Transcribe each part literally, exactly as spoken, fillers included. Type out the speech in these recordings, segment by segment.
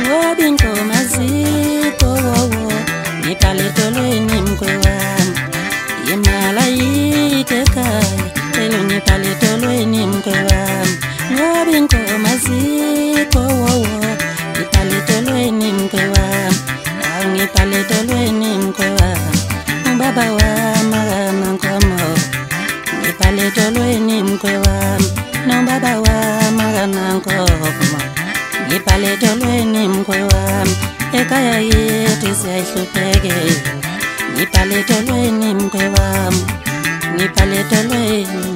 ngoba ingoma zikho wowo ngibhale edolweni mkwe wami imali ayikho ekhaya cela ngibhale edolweni mkwe wami ngoba ingoma zikho wowo ngibhale edolweni mkwe wami ngibhale edolweni mkwe wami ubaba wami akanankomo ngibhale edolweni mkwe wami nobaba wami akanankomo ngibhale edolweni mkwe wami ekhaya yethu siyahluphekela ngibhale edolweni mkwe wami ngibhale edolweni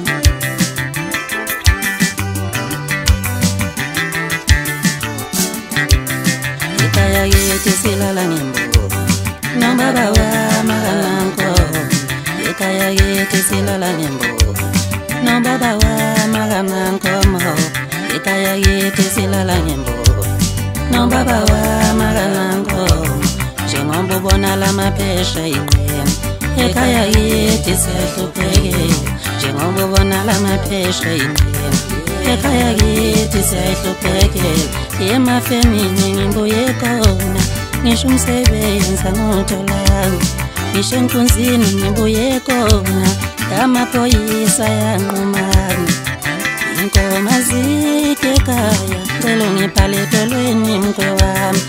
ekhaya yethu silala ngembulo nobaba wami akanankomo ekhaya yethu silala ngembulo nobaba wami akanankomo ekhaya yethu silala ngembulo nobaba wami akanankomo njengoba ubona lamaphesha iqhema ekhaya yethu siyahluphekela njengoba ubona lamaphesha iqhema ekhaya yethu siyahluphekela emafemini ngimbuye khona ngisho umsebenzi angutholanga ngisho enkunzini ngibuye khona amaphoyisa yanqumana ingoma zikho ekhaya cela ngibhale edolweni mkwe wami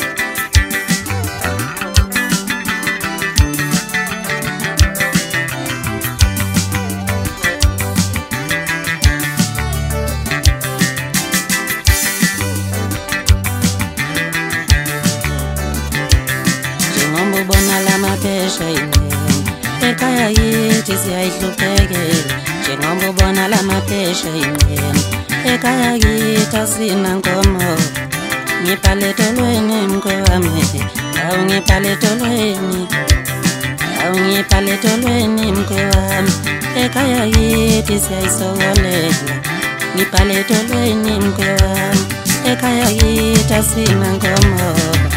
njengoba ubona lamaphesha iqhema ekhaya yethu siyahluphekela njengoba ubona lamaphesha iqhema ekhaya yethu asina nkomo ngibhale edolweni mkwe wami awu ngibhale edolweni awu ngibhale edolweni mkwe wami ekhaya yethu siyayisokolela ngibhale edolweni mkwe wami ekhaya yethu asina nkomo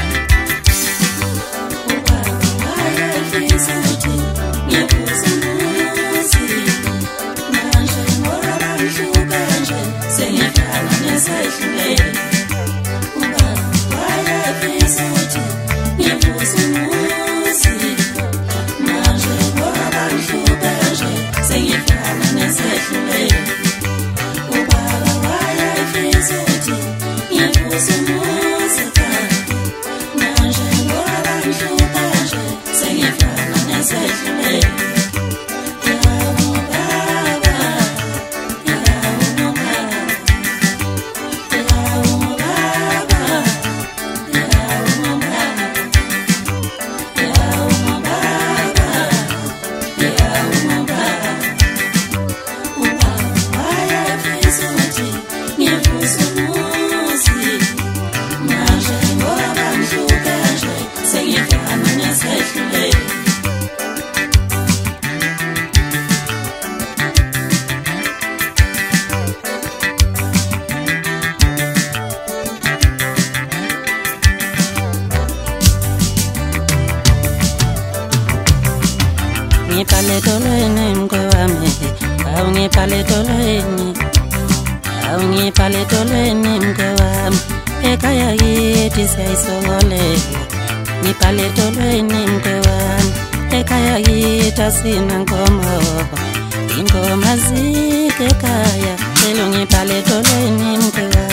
ngibhale edolweni mkwe wami awu ngibhale edolweni awu ngibhale edolweni mkwe wami ekhaya yethu siyayisokolela ngibhale edolweni mkwe wami ekhaya yethu asina nkomo ingoma zikho ekhaya cela ngibhale edolweni mkwe wami